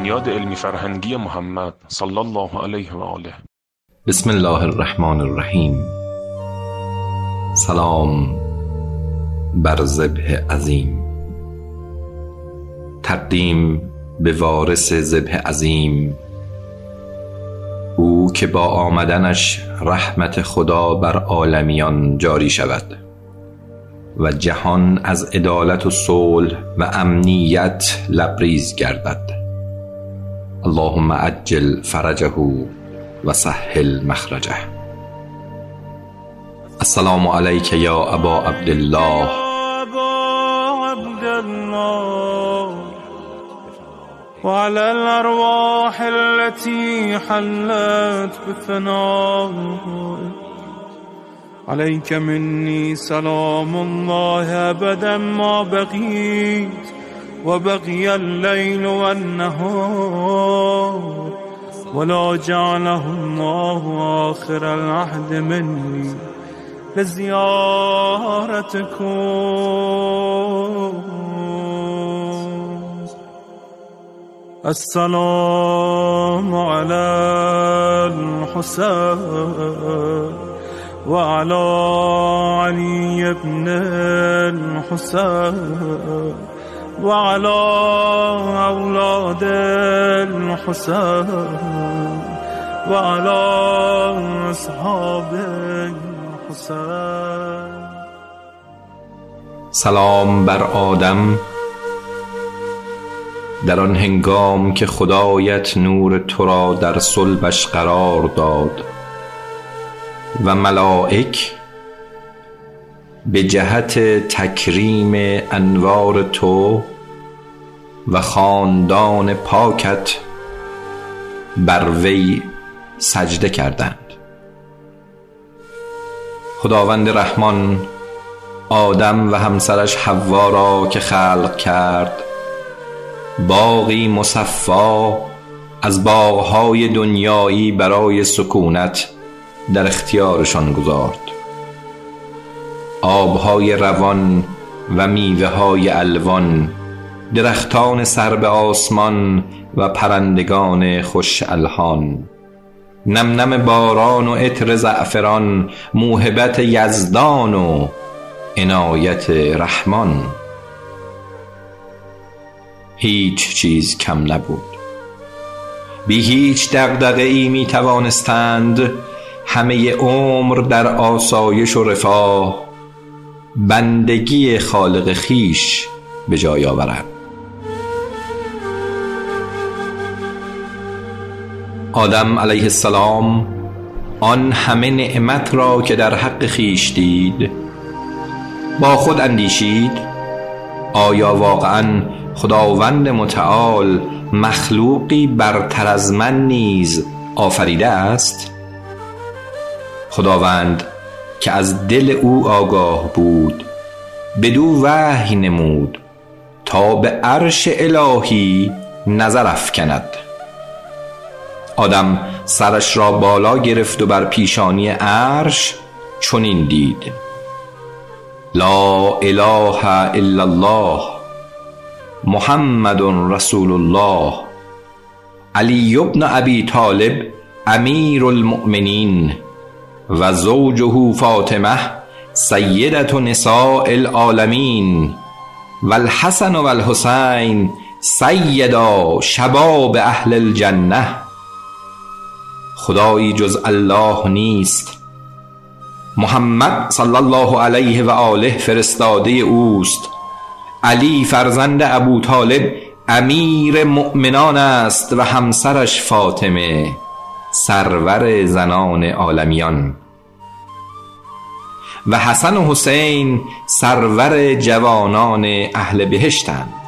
بنیاد علمی فرهنگی محمد صلی الله علیه و آله. بسم الله الرحمن الرحیم. سلام بر ذبح عظیم. تقدیم به وارث ذبح عظیم، او که با آمدنش رحمت خدا بر عالمیان جاری شود و جهان از عدالت و صلح و امنیت لبریز گردد. اللهم عجل فرجه و سهل مخرجه. السلام علیک یا ابا عبدالله. وعلى الأرواح التي حلت بفنائك عليك مني سلام الله أبدا ما بقيت وبقي الليل والنهار ولا جعله الله آخر العهد مني لزيارتكم. السلام على الحسين وعلى علي بن الحسين وعلى أولاد الحسين وعلى أصحاب الحسين. سلام بر آدم در آن هنگام که خدایت نور تو را در صلبش قرار داد و ملائک به جهت تکریم انوار تو و خاندان پاکت بر وی سجده کردند. خداوند رحمان آدم و همسرش حوا را که خلق کرد، باغی مصفا از باغهای دنیایی برای سکونت در اختیارشان گذارد. آبهای روان و میوه‌های الوان، درختان سر به آسمان و پرندگان خوش الحان، نم نم باران و عطر زعفران، موهبت یزدان و عنایت رحمان. هیچ چیز کم نبود. بی هیچ دغدغه‌ای می توانستند همه عمر در آسایش و رفاه بندگی خالق خیش به جای آورند. آدم علیه السلام آن همه نعمت را که در حق خیش دید با خود اندیشید: آیا واقعاً خداوند متعال مخلوقی برتر از من نیز آفریده است؟ خداوند که از دل او آگاه بود بدو وحی نمود تا به عرش الهی نظر افکند. آدم سرش را بالا گرفت و بر پیشانی عرش چنین دید: لا اله الا الله محمد رسول الله علی بن ابی طالب امیر المؤمنین و زوجه فاطمه سیدة نساء العالمین و الحسن و الحسین سیدا شباب اهل الجنه. خدایی جز الله نیست. محمد صلی الله علیه و آله فرستاده اوست. علی فرزند ابو طالب امیر مؤمنان است و همسرش فاطمه سرور زنان عالمیان و حسن و حسین سرور جوانان اهل بهشتند.